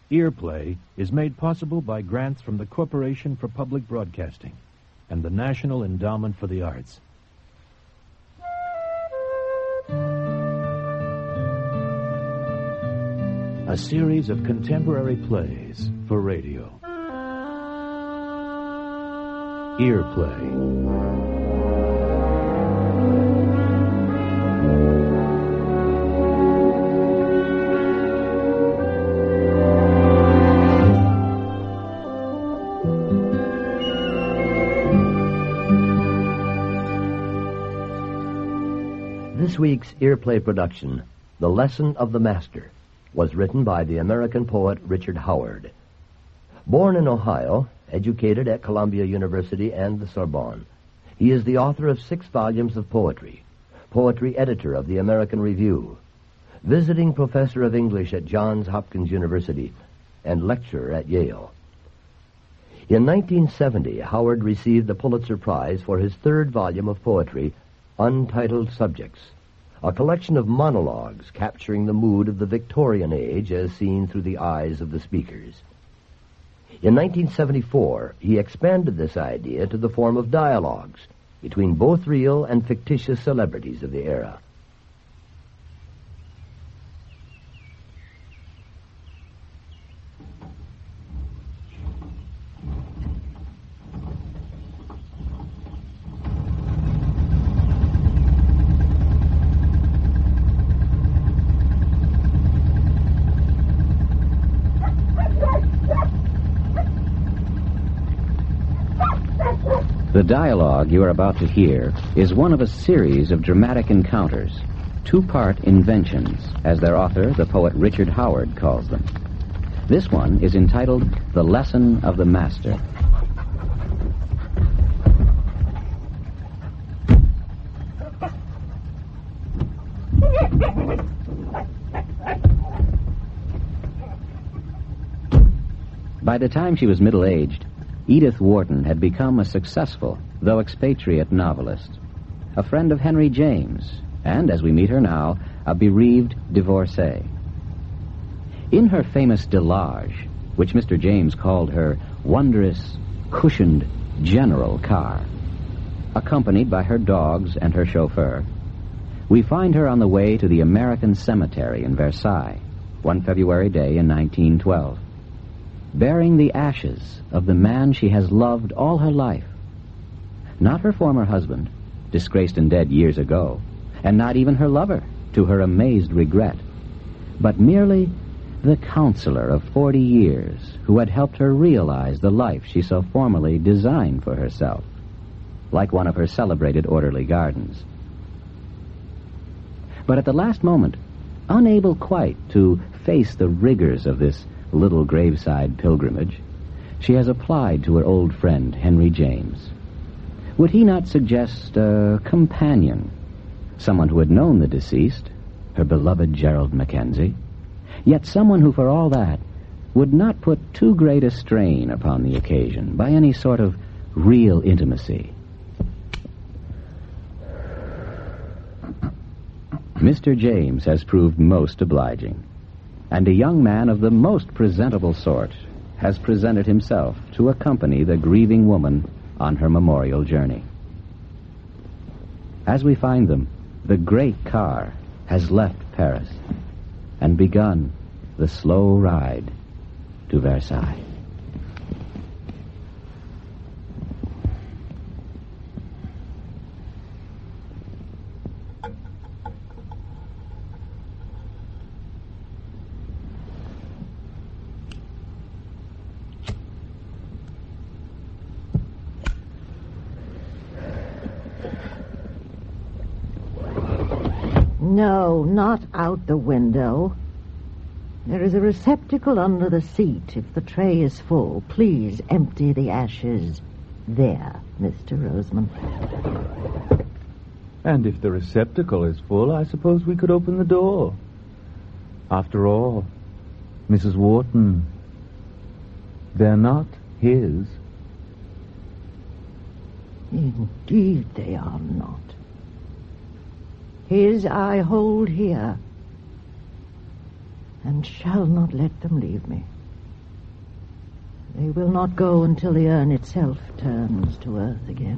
Earplay is made possible by grants from the Corporation for Public Broadcasting and the National Endowment for the Arts. A series of contemporary plays for radio. Earplay. This week's Earplay production, The Lesson of the Master, was written by the American poet Richard Howard. Born in Ohio, educated at Columbia University and the Sorbonne, he is the author of 6 volumes of poetry editor of the American Review, visiting professor of English at Johns Hopkins University, and lecturer at Yale. In 1970, Howard received the Pulitzer Prize for his 3rd volume of poetry, Untitled Subjects, a collection of monologues capturing the mood of the Victorian age as seen through the eyes of the speakers. In 1974, he expanded this idea to the form of dialogues between both real and fictitious celebrities of the era. The dialogue you are about to hear is one of a series of dramatic encounters, 2-part inventions, as their author, the poet Richard Howard, calls them. This one is entitled The Lesson of the Master. By the time she was middle-aged, Edith Wharton had become a successful, though expatriate novelist, a friend of Henry James, and, as we meet her now, a bereaved divorcee. In her famous Delage, which Mr. James called her wondrous, cushioned general car, accompanied by her dogs and her chauffeur, we find her on the way to the American Cemetery in Versailles, one February day in 1912. Bearing the ashes of the man she has loved all her life. Not her former husband, disgraced and dead years ago, and not even her lover, to her amazed regret, but merely the counselor of 40 years who had helped her realize the life she so formally designed for herself, like one of her celebrated orderly gardens. But at the last moment, unable quite to face the rigors of this little graveside pilgrimage, she has applied to her old friend Henry James. Would he not suggest a companion, someone who had known the deceased, her beloved Gerald Mackenzie, yet someone who, for all that, would not put too great a strain upon the occasion by any sort of real intimacy? Mr. James has proved most obliging, and a young man of the most presentable sort has presented himself to accompany the grieving woman on her memorial journey. As we find them, the great car has left Paris and begun the slow ride to Versailles. No, not out the window. There is a receptacle under the seat. If the tray is full, please empty the ashes there, Mr. Roseman. And if the receptacle is full, I suppose we could open the door. After all, Mrs. Wharton, they're not his. Indeed they are not. His I hold here, and shall not let them leave me. They will not go until the urn itself turns to earth again.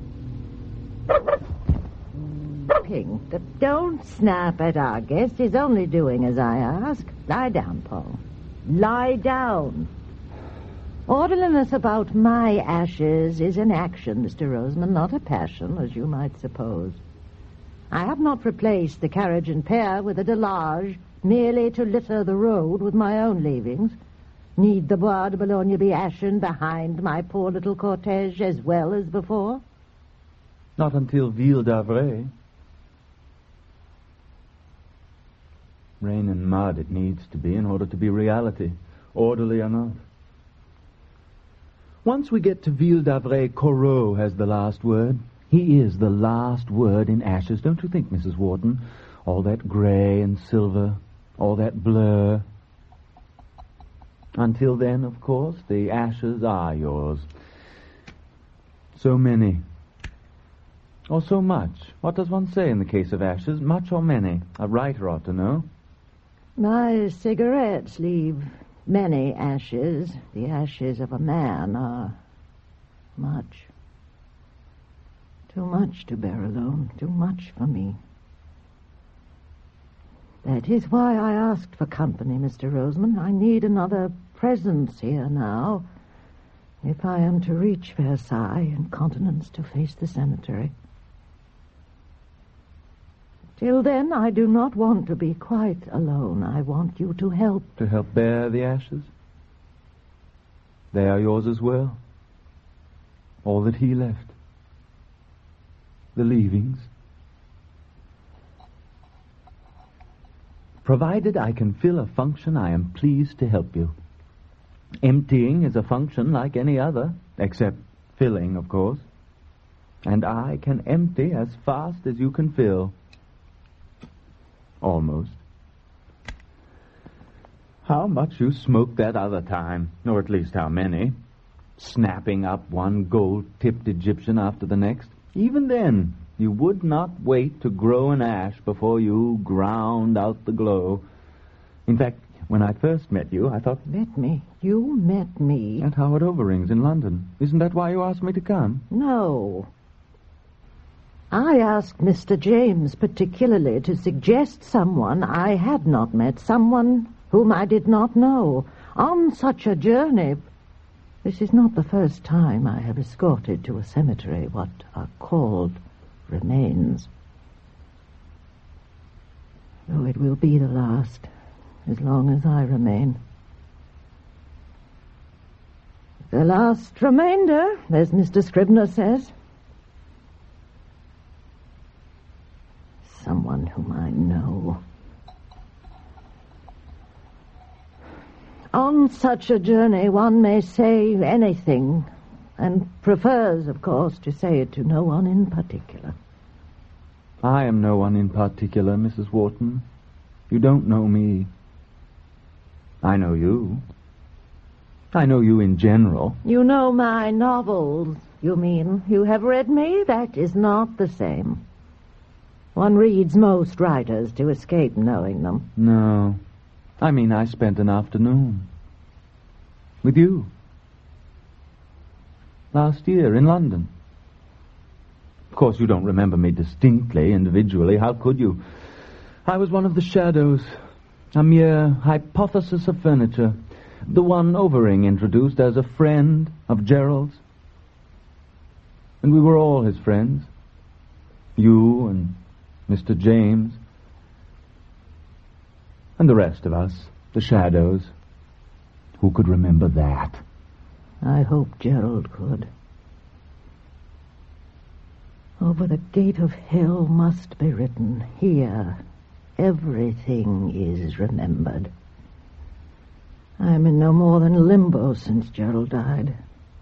King, don't snap at our guest. He's only doing as I ask. Lie down, Paul. Lie down. Orderliness about my ashes is an action, Mr. Roseman, not a passion, as you might suppose. I have not replaced the carriage and pair with a delage merely to litter the road with my own leavings. Need the Bois de Boulogne be ashen behind my poor little cortege as well as before? Not until Ville d'Avray. Rain and mud it needs to be in order to be reality, orderly or not. Once we get to Ville d'Avray, Corot has the last word. He is the last word in ashes, don't you think, Mrs. Wharton? All that grey and silver, all that blur. Until then, of course, the ashes are yours. So many. Or so much. What does one say in the case of ashes? Much or many? A writer ought to know. My cigarettes leave many ashes. The ashes of a man are much. Too much to bear alone. Too much for me. That is why I asked for company, Mr. Roseman. I need another presence here now, if I am to reach Versailles and continence to face the cemetery. Till then, I do not want to be quite alone. I want you to help. To help bear the ashes? They are yours as well. All that he left. The leavings. Provided I can fill a function, I am pleased to help you. Emptying is a function like any other, except filling, of course. And I can empty as fast as you can fill. Almost. How much you smoked that other time, or at least how many. Snapping up one gold-tipped Egyptian after the next. Even then, you would not wait to grow an ash before you ground out the glow. In fact, when I first met you, I thought... Met me? You met me? At Howard Overing's in London. Isn't that why you asked me to come? No. I asked Mr. James particularly to suggest someone I had not met, someone whom I did not know, on such a journey. This is not the first time I have escorted to a cemetery what are called remains. Though it will be the last, as long as I remain. The last remainder, as Mr. Scribner says. Someone whom I know. On such a journey, one may say anything, and prefers, of course, to say it to no one in particular. I am no one in particular, Mrs. Wharton. You don't know me. I know you. I know you in general. You know my novels, you mean? You have read me? That is not the same. One reads most writers to escape knowing them. No. I mean, I spent an afternoon with you. Last year in London. Of course, you don't remember me distinctly, individually. How could you? I was one of the shadows, a mere hypothesis of furniture, the one Overing introduced as a friend of Gerald's. And we were all his friends. You and Mr. James. And the rest of us, the shadows. Who could remember that? I hope Gerald could. Over the gate of hell must be written, here, everything is remembered. I am in no more than limbo since Gerald died.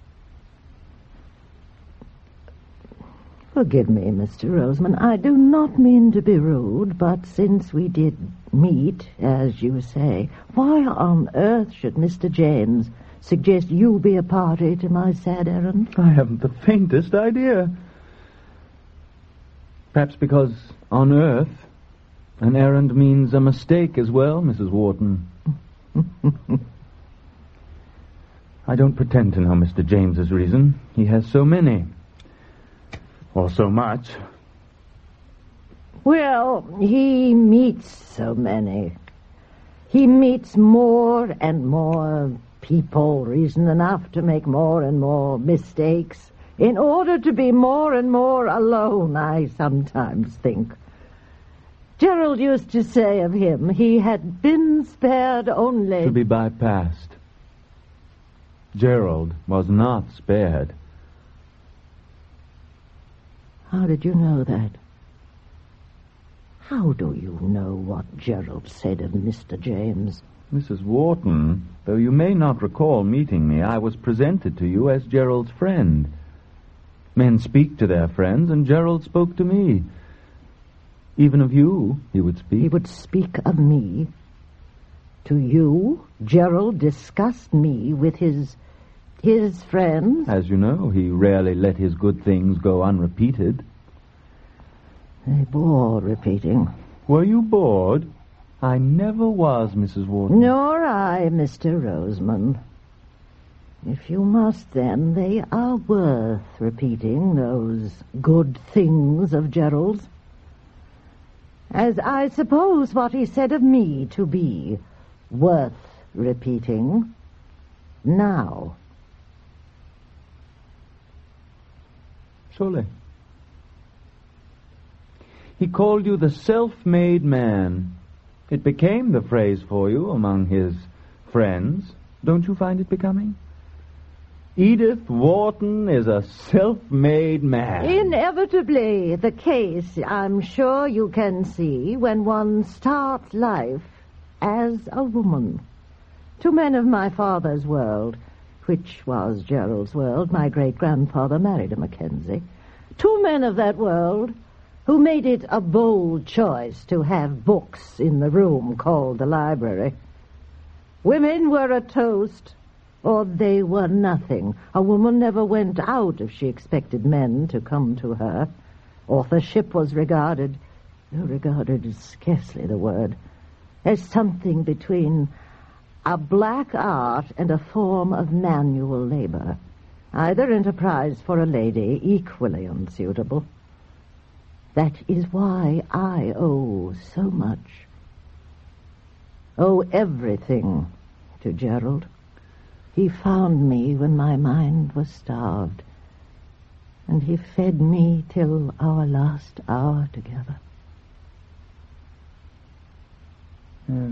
Forgive me, Mr. Roseman. I do not mean to be rude, but since we did meet, as you say, why on earth should Mr. James suggest you be a party to my sad errand? I haven't the faintest idea. Perhaps because on earth an errand means a mistake as well, Mrs. Wharton. I don't pretend to know Mr. James's reason. He has so many. Or so much. Well, he meets so many. He meets more and more people, reason enough to make more and more mistakes, in order to be more and more alone, I sometimes think. Gerald used to say of him he had been spared only to be bypassed. Gerald was not spared. How did you know that? How do you know what Gerald said of Mr. James? Mrs. Wharton, though you may not recall meeting me, I was presented to you as Gerald's friend. Men speak to their friends, and Gerald spoke to me. Even of you, he would speak. He would speak of me? To you? Gerald discussed me with his friends? As you know, he rarely let his good things go unrepeated. They bore repeating. Were you bored? I never was, Mrs. Wharton. Nor I, Mr. Roseman. If you must, then, they are worth repeating, those good things of Gerald's. As I suppose what he said of me to be worth repeating now. Surely. He called you the self-made man. It became the phrase for you among his friends. Don't you find it becoming? Edith Wharton is a self-made man. Inevitably the case, I'm sure you can see, when one starts life as a woman. Two men of my father's world, which was Gerald's world, my great-grandfather married a Mackenzie. Two men of that world who made it a bold choice to have books in the room called the library. Women were a toast, or they were nothing. A woman never went out if she expected men to come to her. Authorship was regarded is scarcely the word, as something between a black art and a form of manual labor, either enterprise for a lady equally unsuitable. That is why I owe so much. Owe everything to Gerald. He found me when my mind was starved, and he fed me till our last hour together. Yes.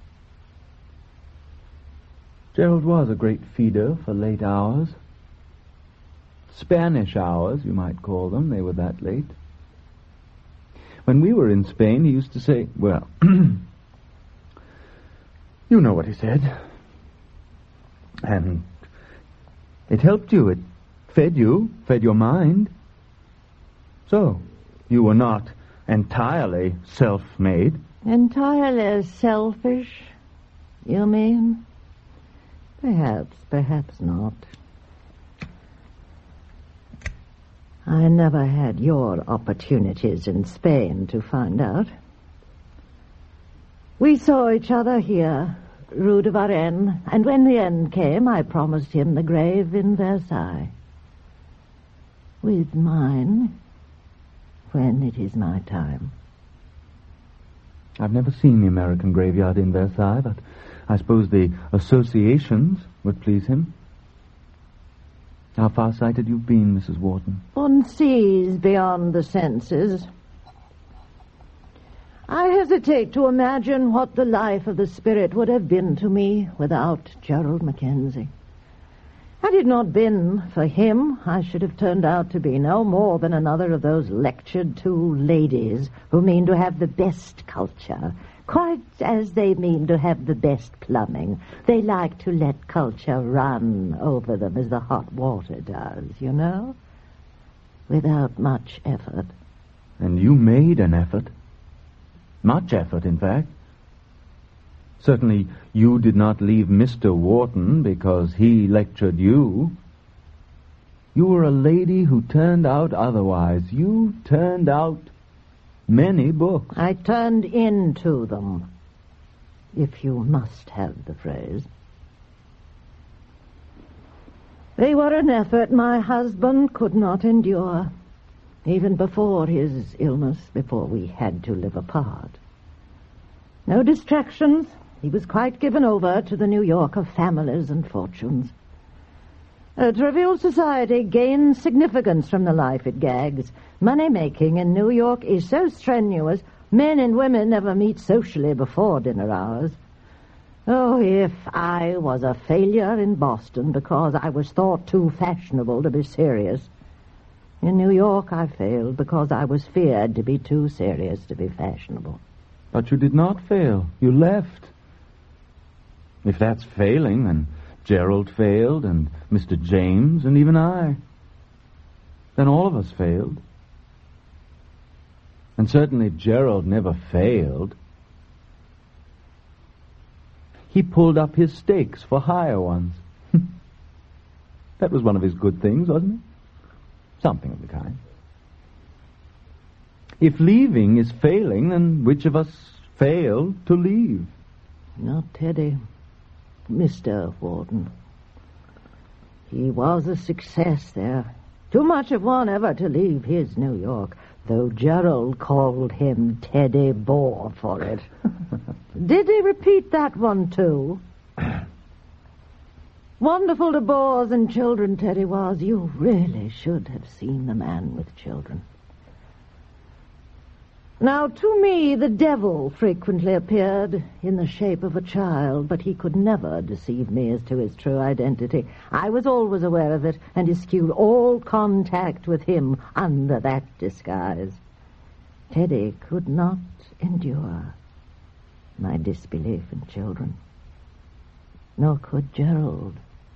Gerald was a great feeder for late hours. Spanish hours, you might call them. They were that late. When we were in Spain, he used to say, well, you know what he said. And it helped you. It fed your mind. So, you were not entirely self-made. Entirely selfish, you mean? Perhaps not. I never had your opportunities in Spain to find out. We saw each other here, Rue de Varennes, and when the end came, I promised him the grave in Versailles. With mine, when it is my time. I've never seen the American graveyard in Versailles, but I suppose the associations would please him. How far-sighted you've been, Mrs. Wharton. One sees beyond the senses. I hesitate to imagine what the life of the spirit would have been to me without Gerald Mackenzie. Had it not been for him, I should have turned out to be no more than another of those lectured-to ladies who mean to have the best culture, quite as they mean to have the best plumbing. They like to let culture run over them as the hot water does, you know, without much effort. And you made an effort. Much effort, in fact. Certainly you did not leave Mr. Wharton because he lectured you. You were a lady who turned out otherwise. You turned out many books. I turned into them, if you must have the phrase. They were an effort my husband could not endure, even before his illness, before we had to live apart. No distractions. He was quite given over to the New York of families and fortunes. A trivial society gains significance from the life it gags. Money-making in New York is so strenuous, men and women never meet socially before dinner hours. Oh, if I was a failure in Boston because I was thought too fashionable to be serious. In New York I failed because I was feared to be too serious to be fashionable. But you did not fail. You left. If that's failing, then Gerald failed, and Mr. James, and even I. Then all of us failed. And certainly Gerald never failed. He pulled up his stakes for higher ones. That was one of his good things, wasn't it? Something of the kind. If leaving is failing, then which of us failed to leave? Not Teddy. Mr. Warden. He was a success there. Too much of one ever to leave his New York, though Gerald called him Teddy Boar for it. Did he repeat that one, too? Wonderful to bores and children, Teddy was. You really should have seen the man with children. Now, to me, the devil frequently appeared in the shape of a child, but he could never deceive me as to his true identity. I was always aware of it and eschewed all contact with him under that disguise. Teddy could not endure my disbelief in children, nor could Gerald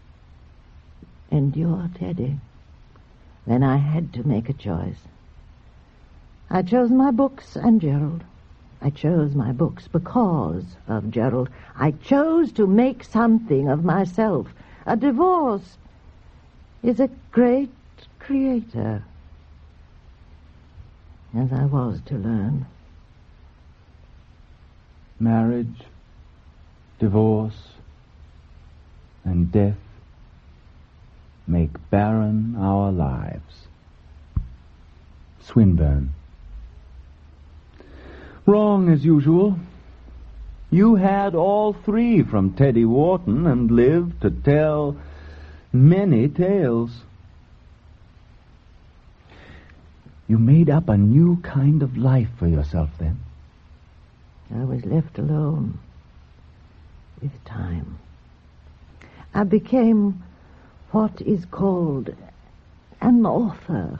endure Teddy. Then I had to make a choice. I chose my books and Gerald. I chose my books because of Gerald. I chose to make something of myself. A divorce is a great creator, as I was to learn. Marriage, divorce, and death make barren our lives. Swinburne. Wrong as usual. You had all three from Teddy Wharton and lived to tell many tales. You made up a new kind of life for yourself then. I was left alone with time. I became what is called an author.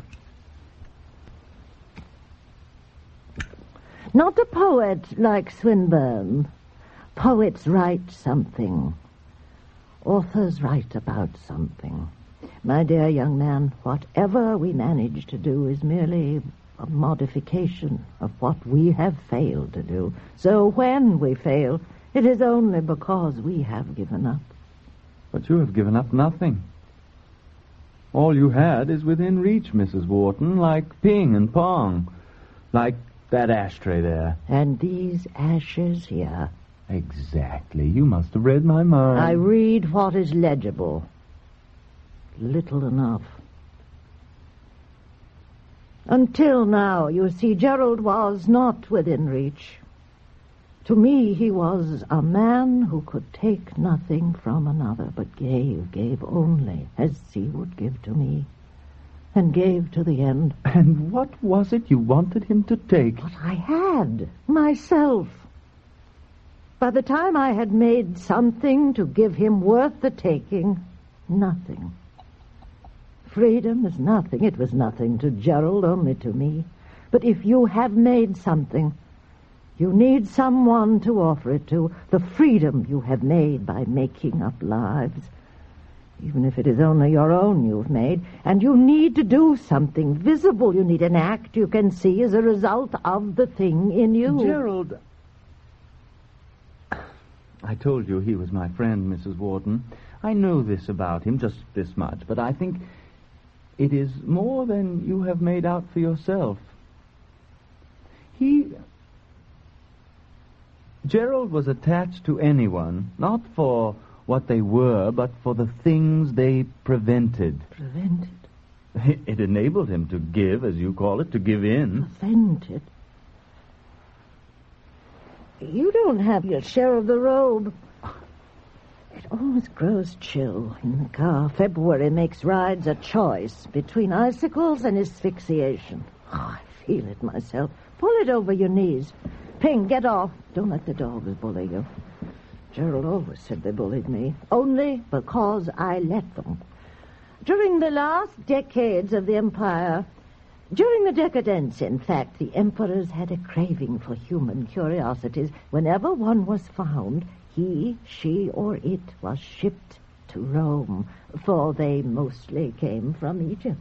Not a poet like Swinburne. Poets write something. Authors write about something. My dear young man, whatever we manage to do is merely a modification of what we have failed to do. So when we fail, it is only because we have given up. But you have given up nothing. All you had is within reach, Mrs. Wharton, like ping and pong, like that ashtray there. And these ashes here. Exactly. You must have read my mind. I read what is legible. Little enough. Until now, you see, Gerald was not within reach. To me, he was a man who could take nothing from another, but gave only as he would give to me. And gave to the end. And what was it you wanted him to take? What I had, myself. By the time I had made something to give him worth the taking, nothing. Freedom is nothing. It was nothing to Gerald, only to me. But if you have made something, you need someone to offer it to. The freedom you have made by making up lives. Even if it is only your own you've made, and you need to do something visible. You need an act you can see as a result of the thing in you. Gerald, I told you he was my friend, Mrs. Wharton. I know this about him, just this much, but I think it is more than you have made out for yourself. Gerald was attached to anyone, not for what they were, but for the things they prevented. Prevented? It enabled him to give, as you call it, to give in. Prevented? You don't have your share of the robe. It always grows chill in the car. February makes rides a choice between icicles and asphyxiation. Oh, I feel it myself. Pull it over your knees. Ping, get off. Don't let the dogs bully you. Gerald always said they bullied me, only because I let them. During the last decades of the Empire, during the decadence, in fact, the emperors had a craving for human curiosities. Whenever one was found, he, she, or it was shipped to Rome, for they mostly came from Egypt.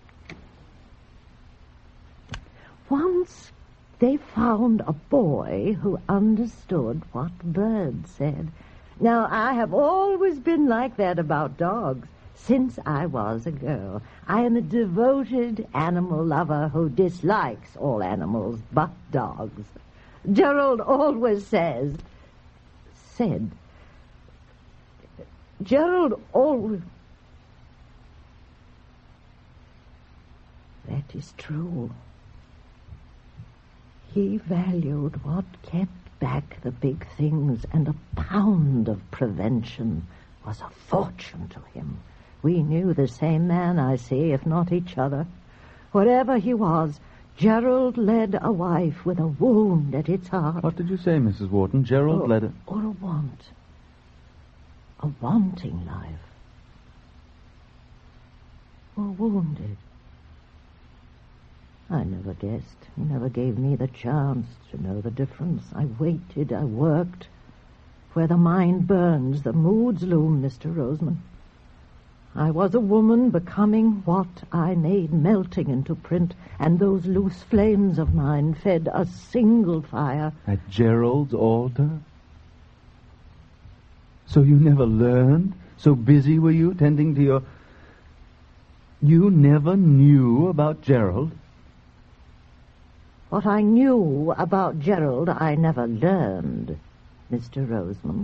Once they found a boy who understood what birds said. Now, I have always been like that about dogs. Since I was a girl, I am a devoted animal lover who dislikes all animals but dogs. Gerald always said, Gerald always... That is true. He valued what kept back the big things, and a pound of prevention was a fortune to him. We knew the same man, I see, if not each other. Whatever he was, Gerald led a wife with a wound at its heart. What did you say, Mrs. Wharton? Gerald led a... Or a want. A wanting life. Or wounded. I never guessed. He never gave me the chance to know the difference. I waited, I worked. Where the mind burns, the moods loom, Mr. Roseman. I was a woman becoming what I made melting into print, and those loose flames of mine fed a single fire. At Gerald's altar? So you never learned? So busy were you tending to your... You never knew about Gerald? What I knew about Gerald I never learned, Mr. Roseman.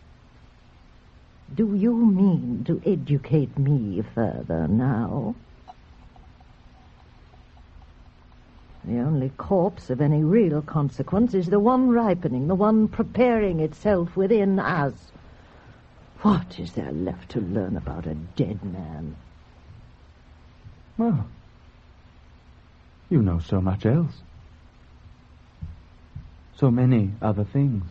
Do you mean to educate me further now? The only corpse of any real consequence is the one ripening, the one preparing itself within us. What is there left to learn about a dead man? Well, you know so much else. So many other things.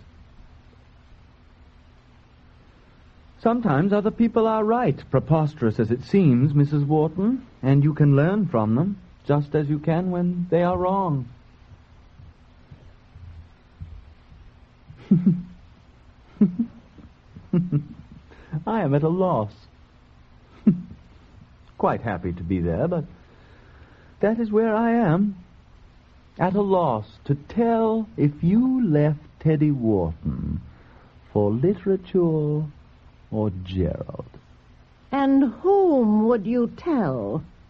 Sometimes other people are right, preposterous as it seems, Mrs. Wharton, and you can learn from them, just as you can when they are wrong. I am at a loss. Quite happy to be there, but that is where I am. At a loss to tell if you left Teddy Wharton for literature or Gerald. And whom would you tell?